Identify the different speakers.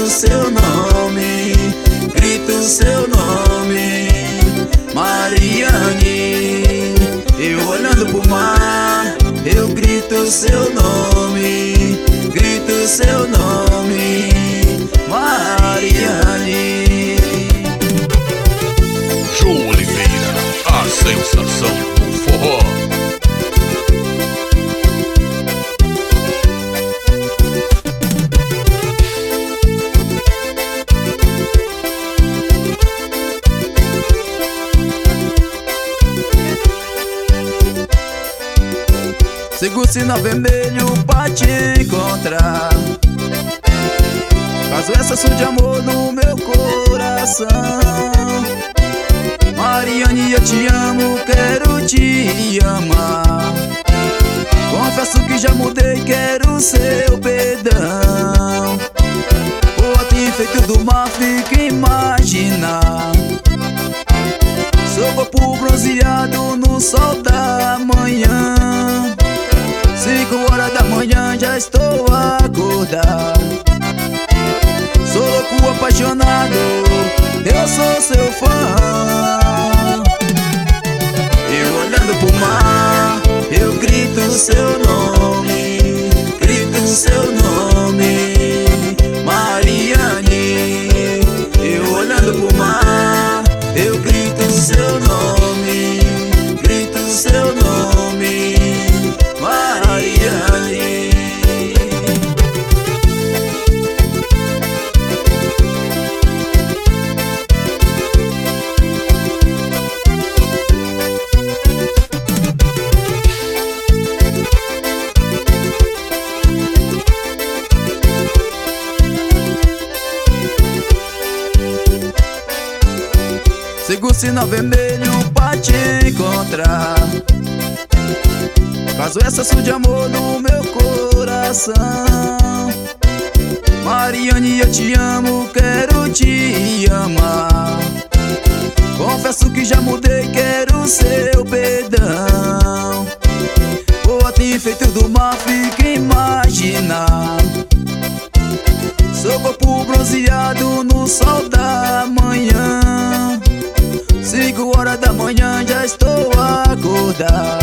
Speaker 1: seu nome, grito seu nome, Mariane. Eu olhando pro mar, eu grito seu nome, grito seu nome, Mariane.
Speaker 2: João Oliveira, a sensação do forró.
Speaker 1: Sigo o sinal vermelho pra te encontrar, caso essa ação de amor no meu coração. Mariane, eu te amo, quero te amar. Confesso que já mudei, quero seu perdão. O ato feito do mar, fica imaginar. Sou corpo bronzeado no sol da manhã. 5 horas da manhã já estou acordado. Sou louco apaixonado, eu sou seu fã. Eu olhando pro mar, eu grito seu nome, grito seu nome, Mariane. Eu olhando pro mar, eu grito seu nome, grito seu nome, Mariane. Sigo o sinal vermelho pra te encontrar, caso essa ação de amor no meu coração. Mariane, eu te amo, quero te amar. Confesso que já mudei, quero seu perdão. O ato feito do mar, fica imaginar. Sou corpo bronzeado no sol da manhã. 5 horas da manhã já estou acordado.